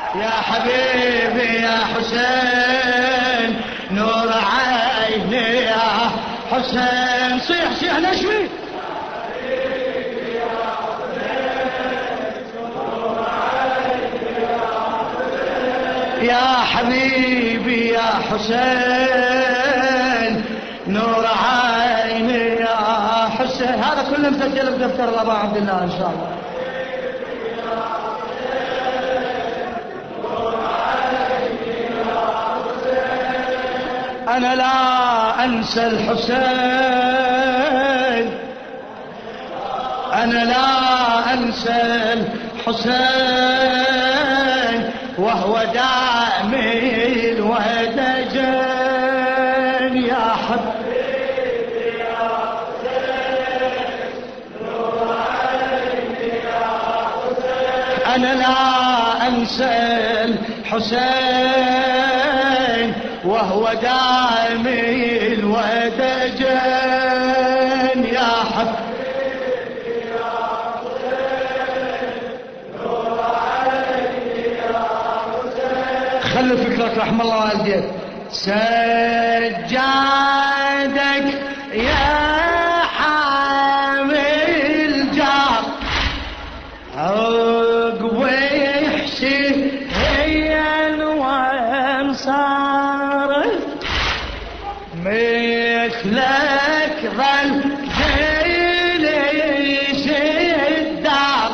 يا حبيبي يا حسين نور عيني يا حسين. صيح صيح نشوي. يا حبيبي يا حسين نور عيني يا حسين. هذا كله مسجل بدفتر الأبا عبد الله إن شاء الله. أنا لا أنسى الحسين، أنا لا أنسى الحسين وهو دامي الودجين. يا حبيبي يا حسين نور عيني يا حسين. أنا لا أنسى الحسين وهو دامي الودجين. يا حبيبي يا حسين نور عيني يا حسين. خلوا فكرك رحم الله والديك. سجادك يا حامل جار عقب حسين وانصارك مثلك ظل جليس الدار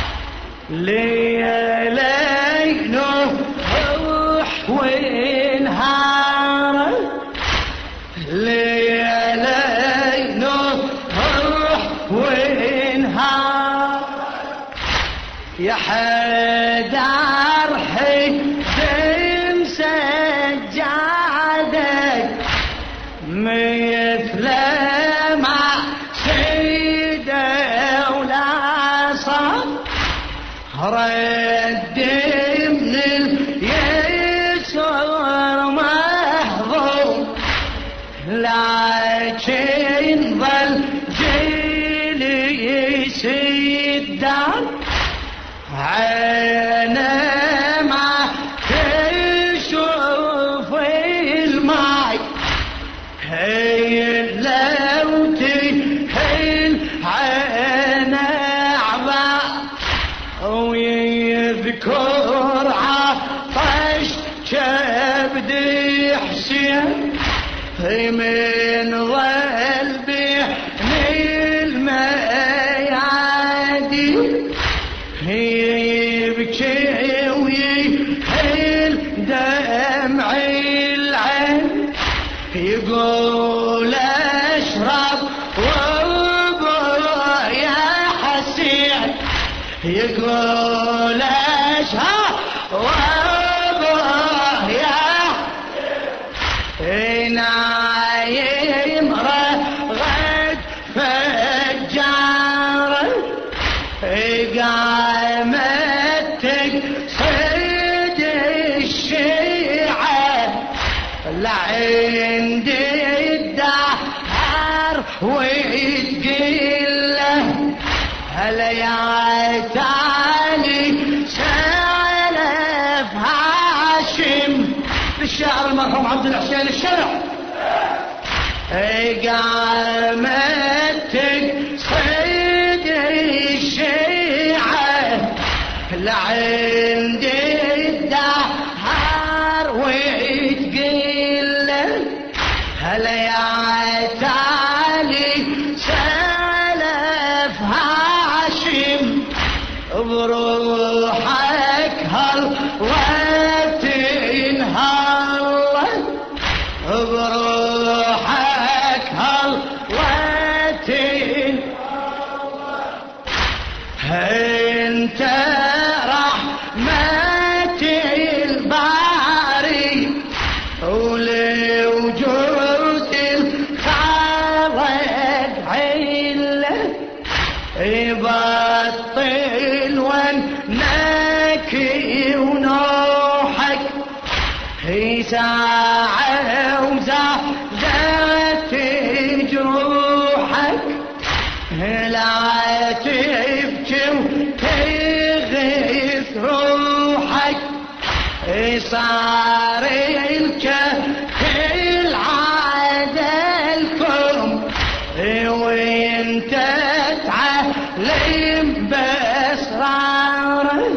ليلي نوح وانهار ليلي نوح وانهار. يا حيدر حسين سجادك مثل ما سيده ولا صار رد من اليسر محظوظ لكن ظل جليس الدار عينه ما تشوف الماي هي لو تهل عينه عبا ويذكر عطش كبد حسين من ظل بين الميادي يبكي ويهل دمع العين يقول اشرب وابو يا حسين يقول اشرب وابو يا نايم رغد فجار قامت تقصد الشيعة لعند الدهر وتقول له هلا يا تالي سالف هاشم. الشاعر المرحوم عبد الحسين الشرع قامت تقصد الشيعة لعند الدهر وتقول له هلا يا تالي سالف هاشم بروحك هل وتنهار بروحك هل وتنهار. انت رحمة الباري ولوجود الخالق عله يبطل ونكي ونوحك هي ساعة وزادت جروحك لا تبكي وتغيث روحك صار الكل عادلكم وانت تعلم باسراره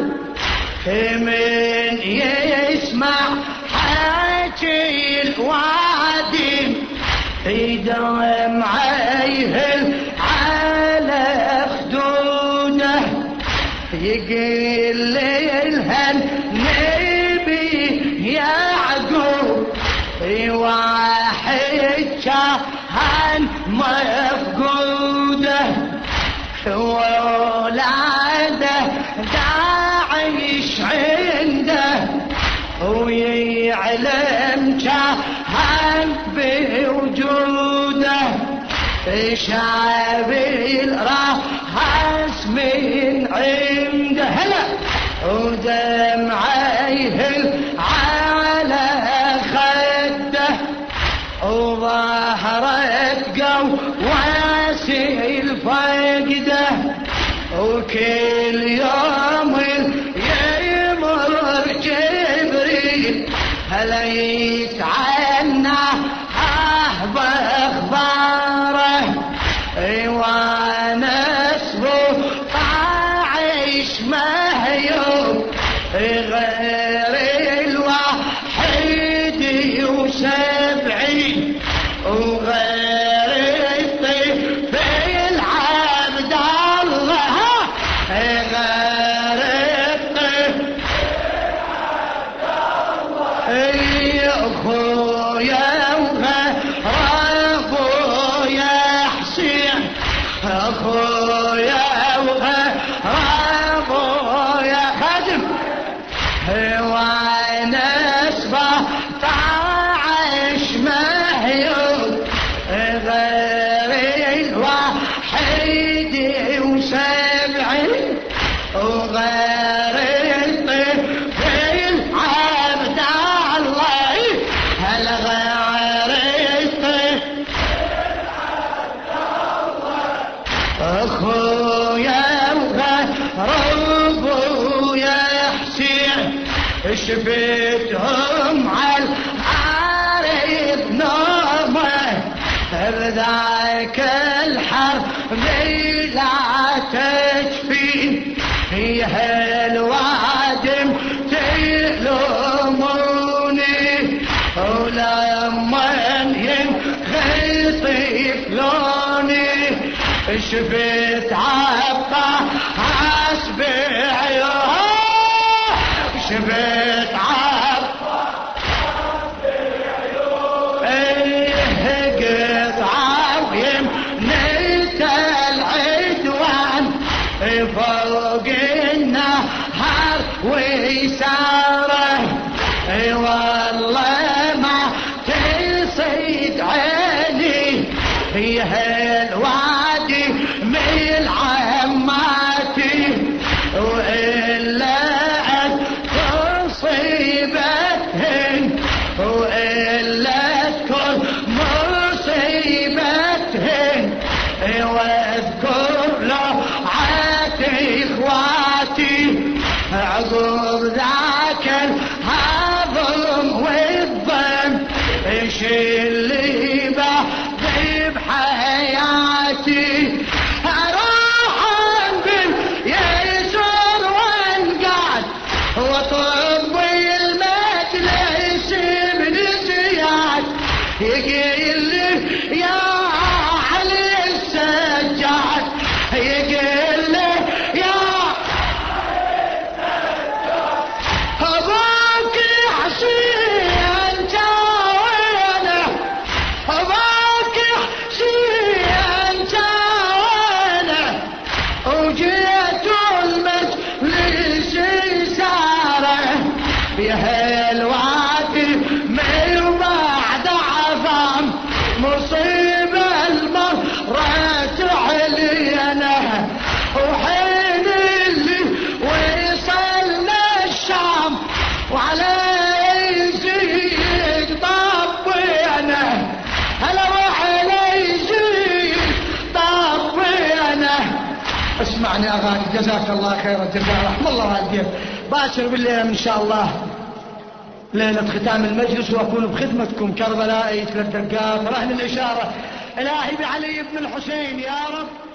من يسمع حكي الوادم يدم عيهل على خدوده يقل النبي يعقوب واحد كان مفقوده وولاده داعش عنده ويعلم كان بوجوده شعب الراس من عنده هلا ودمعيه على خده وظهرت قواسي الفقده وكل يوم يمر جبريل هلا يتعنى باخباره ونسبه طاعش مهيوب غير الوحيد وسبعين وغير الطفل عبد الله غير الطفل اخويا وابويا حسين اخويا وابويا خادم ونسبه طاعش مهيوب غير الوحيد وسبعين وغير الطفل عبد الله هل غير الطفل اخويا وابويا حسين شفتهم على العارض نومه بذاك الحرب لا تجفي فيها الوادم تلوموني ولما ينخطف لوني شفت عباس بعيونه شفت عباس بعيونه قطعه ويمنيت العدوان فوق النهر ويساره والله ما تصيد عيني فيها الوادي من عماتي وإلا تصيبتهن وإلا تكون مصيبتهن واذكر له عاتي اخواتي عقب ذاك الهضم والضم ايش اللي بحياتي اروح باليسر وانقعد وطب المجلس ابن زياد يقول لي يا علي السجاد يقول لي يا ابوك حسين جاوينه ابوك حسين جاوينه وجيت المجلس ساره بها الوادي من بعد عظام مصيبه المرة علينا وحين اللي وصلنا الشام وعلى يزيد طبينا هلا وعلى يزيد طبينا اسمعني اغاني جزاك الله خير الجزاء رحم الله والديك باكر بالليل ان شاء الله ليلة ختام المجلس وأكون بخدمتكم كربلائي 3 دقات رهن الإشارة. إلهي بعلي بن الحسين يا رب